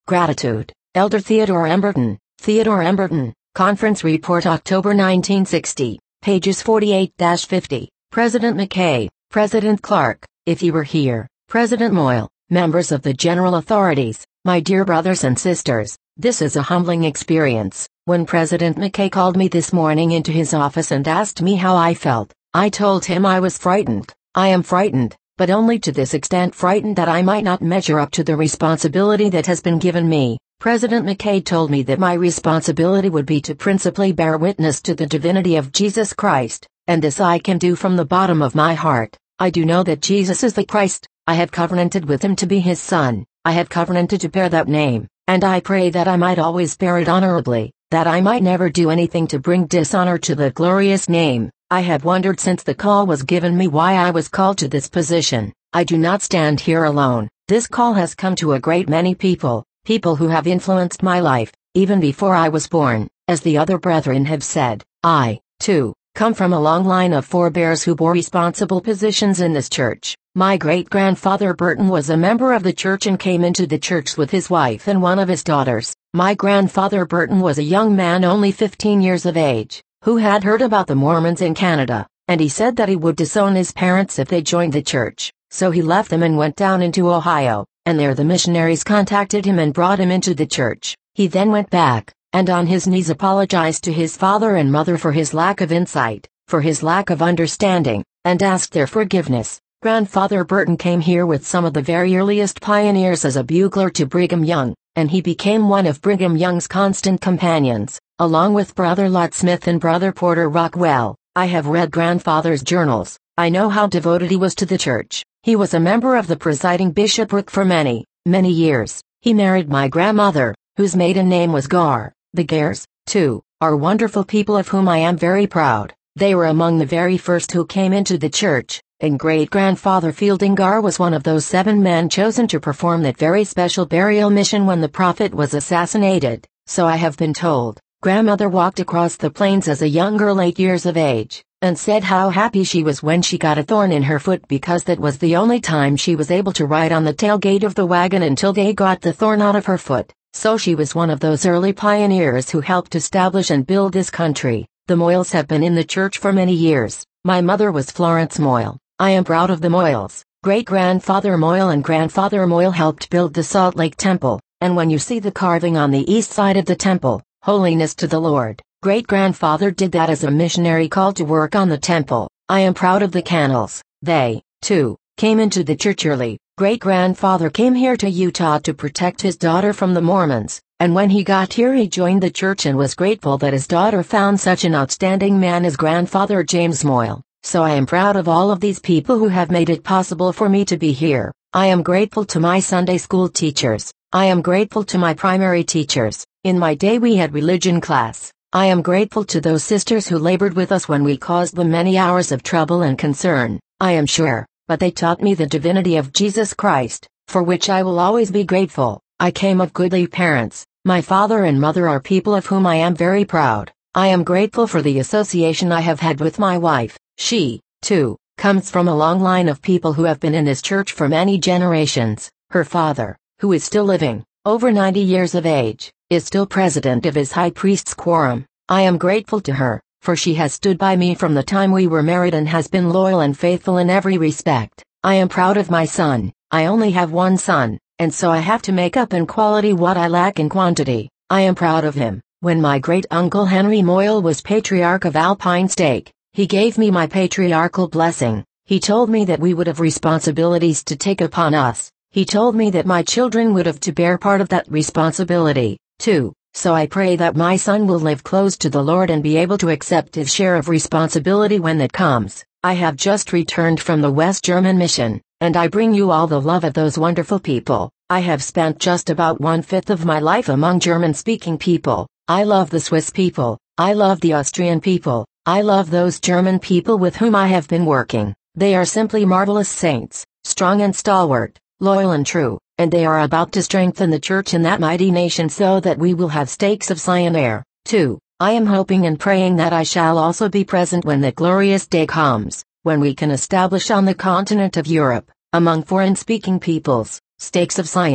Gratitude, Elder Theodore Emberton. Theodore Emberton, Conference Report October 1960, pages 48-50. President McKay, President Clark, if you were here, President Moyle, members of the general authorities, my dear brothers and sisters, this is a humbling experience. When President McKay called me this morning into his office and asked me how I felt, I told him I was frightened. I am frightened, but only to this extent frightened that I might not measure up to the responsibility that has been given me. President McKay told me that my responsibility would be to principally bear witness to the divinity of Jesus Christ, and this I can do from the bottom of my heart. I do know that Jesus is the Christ. I have covenanted with him to be his son. I have covenanted to bear that name, and I pray that I might always bear it honorably, that I might never do anything to bring dishonor to the glorious name. I have wondered since the call was given me why I was called to this position. I do not stand here alone. This call has come to a great many people who have influenced my life, even before I was born. As the other brethren have said, I, too, come from a long line of forebears who bore responsible positions in this church. My great-grandfather Burton was a member of the church and came into the church with his wife and one of his daughters. My grandfather Burton was a young man only 15 years of age, who had heard about the Mormons in Canada, and he said that he would disown his parents if they joined the church. So he left them and went down into Ohio, and there the missionaries contacted him and brought him into the church. He then went back, and on his knees apologized to his father and mother for his lack of insight, for his lack of understanding, and asked their forgiveness. Grandfather Burton came here with some of the very earliest pioneers as a bugler to Brigham Young, and he became one of Brigham Young's constant companions, along with Brother Lot Smith and Brother Porter Rockwell. I have read grandfather's journals. I know how devoted he was to the church. He was a member of the presiding bishopric for many, many years. He married my grandmother, whose maiden name was Garr. The Garrs, too, are wonderful people of whom I am very proud. They were among the very first who came into the church, and great-grandfather Fielding Garr was one of those 7 men chosen to perform that very special burial mission when the prophet was assassinated, so I have been told. Grandmother walked across the plains as a young girl 8 years of age, and said how happy she was when she got a thorn in her foot because that was the only time she was able to ride on the tailgate of the wagon until they got the thorn out of her foot. So she was one of those early pioneers who helped establish and build this country. The Moyles have been in the church for many years. My mother was Florence Moyle. I am proud of the Moyles. Great-grandfather Moyle and grandfather Moyle helped build the Salt Lake Temple, and when you see the carving on the east side of the temple, Holiness to the Lord, great-grandfather did that as a missionary called to work on the temple. I am proud of the Cannells. They, too, came into the church early. Great-grandfather came here to Utah to protect his daughter from the Mormons, and when he got here he joined the church and was grateful that his daughter found such an outstanding man as grandfather James Moyle. So I am proud of all of these people who have made it possible for me to be here. I am grateful to my Sunday school teachers. I am grateful to my primary teachers. In my day we had religion class. I am grateful to those sisters who labored with us when we caused them many hours of trouble and concern. I am sure, but they taught me the divinity of Jesus Christ, for which I will always be grateful. I came of goodly parents. My father and mother are people of whom I am very proud. I am grateful for the association I have had with my wife. She, too, comes from a long line of people who have been in this church for many generations. Her father, who is still living, over 90 years of age, is still president of his high priest's quorum. I am grateful to her, for she has stood by me from the time we were married and has been loyal and faithful in every respect. I am proud of my son. I only have one son, and so I have to make up in quality what I lack in quantity. I am proud of him. When my great-uncle Henry Moyle was Patriarch of Alpine Stake, he gave me my patriarchal blessing. He told me that we would have responsibilities to take upon us. He told me that my children would have to bear part of that responsibility, too. So I pray that my son will live close to the Lord and be able to accept his share of responsibility when that comes. I have just returned from the West German mission, and I bring you all the love of those wonderful people. I have spent just about 1/5 of my life among German-speaking people. I love the Swiss people. I love the Austrian people. I love those German people with whom I have been working. They are simply marvelous saints, strong and stalwart, loyal and true, and they are about to strengthen the church in that mighty nation so that we will have stakes of Zion there, too. I am hoping and praying that I shall also be present when that glorious day comes, when we can establish on the continent of Europe, among foreign-speaking peoples, stakes of Zion.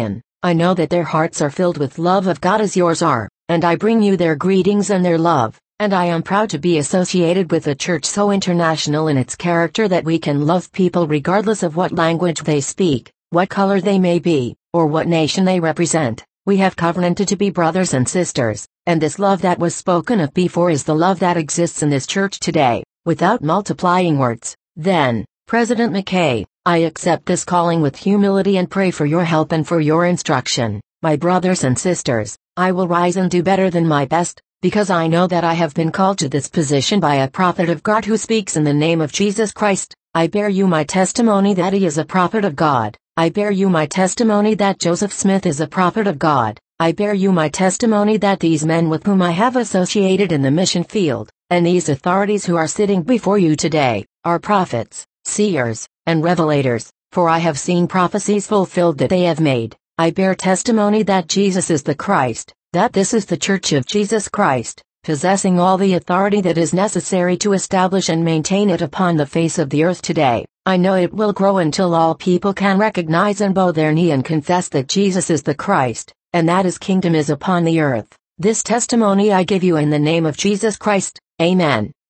I know that their hearts are filled with love of God as yours are, and I bring you their greetings and their love, and I am proud to be associated with a church so international in its character that we can love people regardless of what language they speak, what color they may be, or what nation they represent. We have covenanted to be brothers and sisters, and this love that was spoken of before is the love that exists in this church today, without multiplying words. Then, President McKay, I accept this calling with humility and pray for your help and for your instruction. My brothers and sisters, I will rise and do better than my best, because I know that I have been called to this position by a prophet of God who speaks in the name of Jesus Christ. I bear you my testimony that he is a prophet of God. I bear you my testimony that Joseph Smith is a prophet of God. I bear you my testimony that these men with whom I have associated in the mission field, and these authorities who are sitting before you today, are prophets, seers, and revelators, for I have seen prophecies fulfilled that they have made. I bear testimony that Jesus is the Christ, that this is the Church of Jesus Christ, possessing all the authority that is necessary to establish and maintain it upon the face of the earth today. I know it will grow until all people can recognize and bow their knee and confess that Jesus is the Christ, and that his kingdom is upon the earth. This testimony I give you in the name of Jesus Christ. Amen.